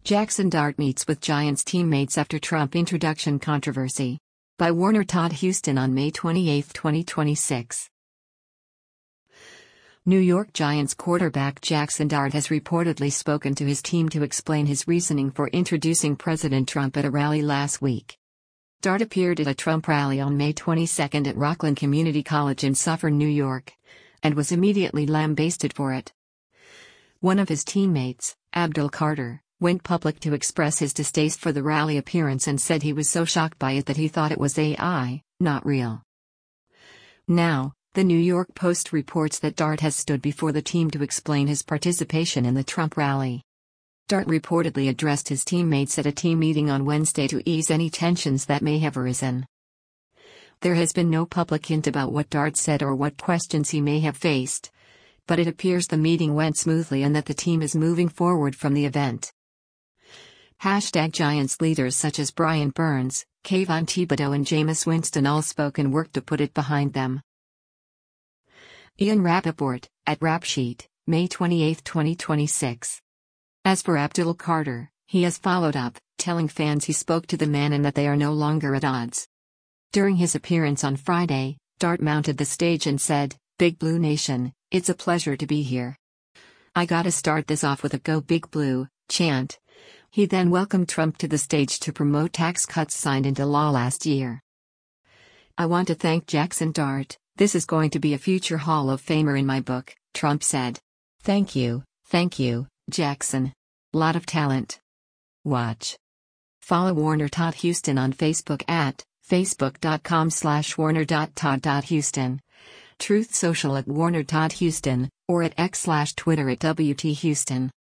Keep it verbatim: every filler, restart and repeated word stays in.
Jackson Dart meets with Giants teammates after Trump introduction controversy. By Warner Todd Huston on May twenty-eighth, twenty twenty-six. New York Giants quarterback Jackson Dart has reportedly spoken to his team to explain his reasoning for introducing President Trump at a rally last week. Dart appeared at a Trump rally on May twenty-second at Rockland Community College in Suffern, New York, and was immediately lambasted for it. One of his teammates, Abdul Carter, went public to express his distaste for the rally appearance and said he was so shocked by it that he thought it was A I, not real. Now, the New York Post reports that Dart has stood before the team to explain his participation in the Trump rally. Dart reportedly addressed his teammates at a team meeting on Wednesday to ease any tensions that may have arisen. There has been no public hint about what Dart said or what questions he may have faced, but it appears the meeting went smoothly and that the team is moving forward from the event. Hashtag Giants leaders such as Brian Burns, Kayvon Thibodeau and Jameis Winston all spoke and worked to put it behind them. Ian Rappaport, at Rapsheet, May twenty-eighth, twenty twenty-six. As for Abdul Carter, he has followed up, telling fans he spoke to the man and that they are no longer at odds. During his appearance on Friday, Dart mounted the stage and said, "Big Blue Nation, it's a pleasure to be here. I gotta start this off with a Go Big Blue chant." He then welcomed Trump to the stage to promote tax cuts signed into law last year. "I want to thank Jackson Dart, this is going to be a future Hall of Famer in my book," Trump said. "Thank you, thank you, Jackson. Lot of talent. Watch." Follow Warner Todd Huston on Facebook at facebook.com slash warner.todd.huston. Truth Social at Warner Todd Huston, or at X slash Twitter at W T Huston.